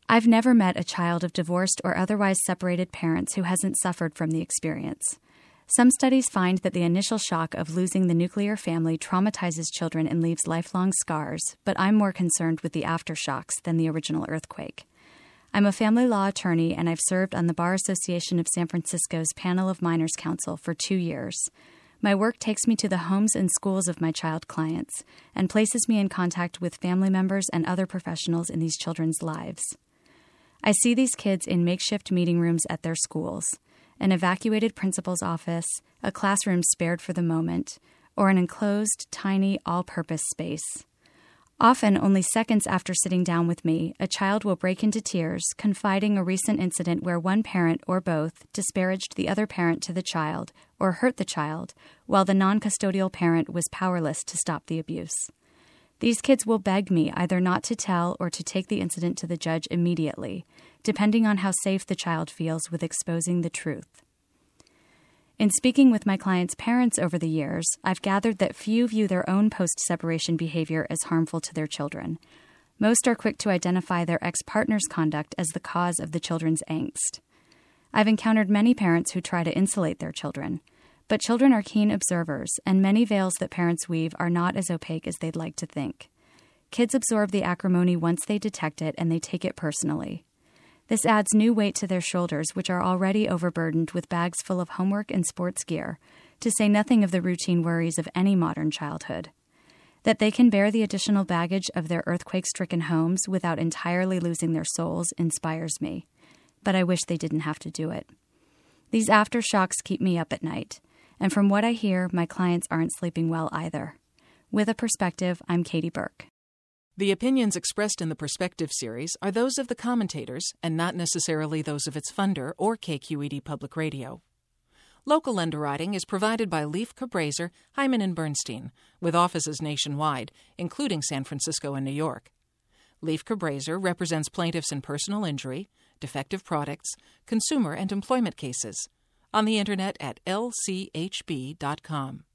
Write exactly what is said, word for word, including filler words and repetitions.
I've never met a child of divorced or otherwise separated parents who hasn't suffered from the experience. Some studies find that the initial shock of losing the nuclear family traumatizes children and leaves lifelong scars, but I'm more concerned with the aftershocks than the original earthquake. I'm a family law attorney, and I've served on the Bar Association of San Francisco's Panel of Minors Council for two years. My work takes me to the homes and schools of my child clients and places me in contact with family members and other professionals in these children's lives. I see these kids in makeshift meeting rooms at their schools, an evacuated principal's office, a classroom spared for the moment, or an enclosed, tiny, all-purpose space. Often, only seconds after sitting down with me, a child will break into tears, confiding a recent incident where one parent or both disparaged the other parent to the child or hurt the child, while the non-custodial parent was powerless to stop the abuse. These kids will beg me either not to tell or to take the incident to the judge immediately, depending on how safe the child feels with exposing the truth. In speaking with my clients' parents over the years, I've gathered that few view their own post-separation behavior as harmful to their children. Most are quick to identify their ex-partner's conduct as the cause of the children's angst. I've encountered many parents who try to insulate their children. But children are keen observers, and many veils that parents weave are not as opaque as they'd like to think. Kids absorb the acrimony once they detect it, and they take it personally. This adds new weight to their shoulders, which are already overburdened with bags full of homework and sports gear, to say nothing of the routine worries of any modern childhood. That they can bear the additional baggage of their earthquake-stricken homes without entirely losing their souls inspires me. But I wish they didn't have to do it. These aftershocks keep me up at night. And from what I hear, my clients aren't sleeping well either. With a Perspective, I'm Katie Burke. The opinions expressed in the Perspective series are those of the commentators and not necessarily those of its funder or K Q E D Public Radio. Local underwriting is provided by Leif Cabraser, Hyman and Bernstein, with offices nationwide, including San Francisco and New York. Leif Cabraser represents plaintiffs in personal injury, defective products, consumer and employment cases. On the internet at L C H B dot com.